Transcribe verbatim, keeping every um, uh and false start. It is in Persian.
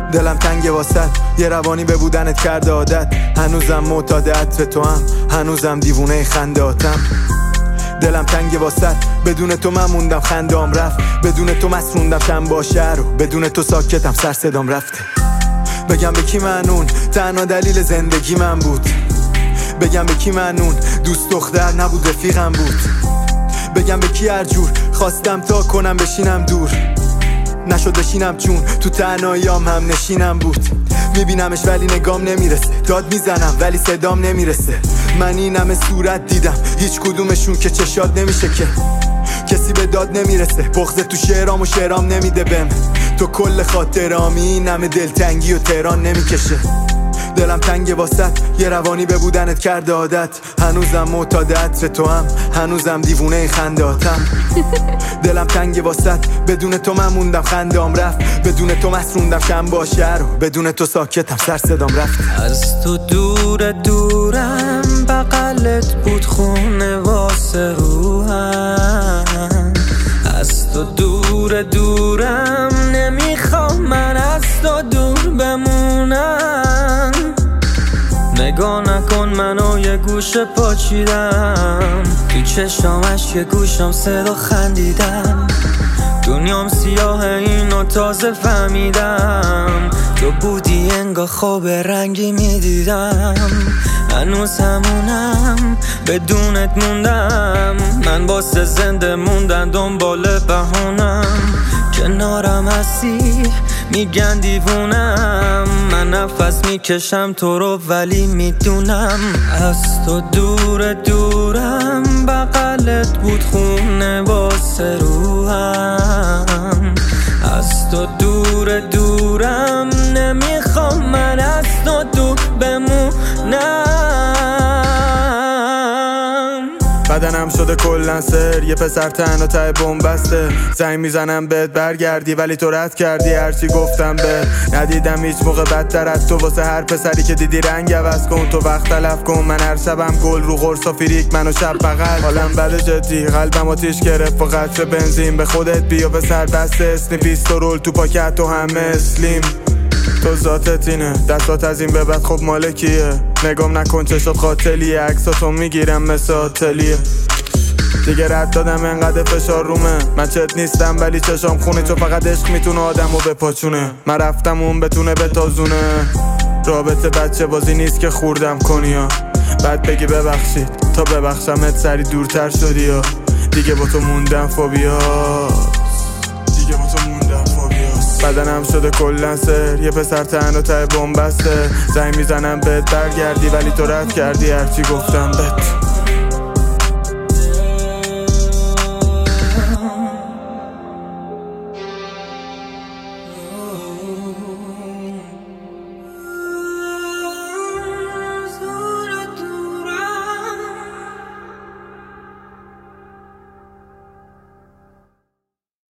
دلم تنگ واسط، یه روانی به بودنت کرده عادت. هنوزم معتاد عطر تو هم، هنوزم دیوونه خنداتم. دلم تنگ واسط، بدون تو من موندم خندام رفت. بدون تو مسروندم شم با شهر و بدون تو ساکتم سر صدام رفته. بگم به کی معنون تنها دلیل زندگی من بود. بگم به کی معنون دوست دختر نبود رفیقم بود. بگم به کی هر جور خواستم تا کنم بشینم دور، نشد بشینم چون تو تنهاییام هم نشینم بود. میبینمش ولی نگام نمیرسه، داد میزنم ولی صدام نمیرسه. من این همه صورت دیدم هیچ کدومشون که چشات نمیشه که کسی به داد نمیرسه. بغض تو شعرام و شعرام نمیده بهم تو کل خاطرامی. این همه دلتنگی و تهران نمیکشه. دلم تنگ واسط، یه روانی به بودنت کرده عادت. هنوزم معتاد عطر تو هم، هنوزم دیوونه خنداتم. دلم تنگ واسط، بدون تو من موندم خندام رفت. بدون تو مسروندم شم با شهر و بدون تو ساکتم سر صدام رفت. از تو دور دورم بغلت بود خونه واسه روحم. از تو دور دورم نمیخوام من از تو دور بمونم. نگاه نکن منو یه گوشه پاچیدم، تو چشامش یه گوشم صدا خندیدم. دنیام سیاه اینو تازه فهمیدم، تو بودی انگار خواب رنگی میدیدم. هنوز همونم بدونت موندم، من واسه زنده موندن دنبال بهونم. کنارم هستی میگن دیوونم، من نفس میکشم تو رو ولی میدونم. از تو دور دورم بغلت بود خونه واسه روحم. از تو دور دورم نمیخوام من از تو دور بمونم. بدنم شده کلن سر، یه پسر تنها ته بنبسته. زنگ میزنم بهت برگردی ولی تو رد کردی هرچی گفتم به. ندیدم هیچ موقع بدتر از تو، واسه هر پسری که دیدی رنگ عوض کن. تو وقت تلف کن، من هر شبم گل رو قرص و فریک منو شب بغل. حالم بده جدی، قلبم آتیش گرفت با قطره بنزین. به خودت بیا به سر دست اسنی پیستورول تو پاکت و همه اسلیم. تو ذاتت اینه، دستات از این به بعد خب مالکیه. نگام نکن چشات قاتلیه، عکساتو میگیرم مثل آتلیه. دیگه رد دادم انقدر فشار رومه، من چت نیستم ولی چشام خونه. چون فقط عشق میتونه آدمو بپاچونه، من رفتم اون بتونه بتازونه. رابطه بچه بازی نیست که خوردم کنی ها، بعد بگی ببخشید تا ببخشمت سری دورتر شدی ها. دیگه با تو موندم فوبیا، دیگه با تو موندم فوبیا. بدنم شده کلن سر، یه پسر تنها ته بنبسته. زنگ میزنم بهت برگردی ولی تو رد کردی هرچی گفتم بهت.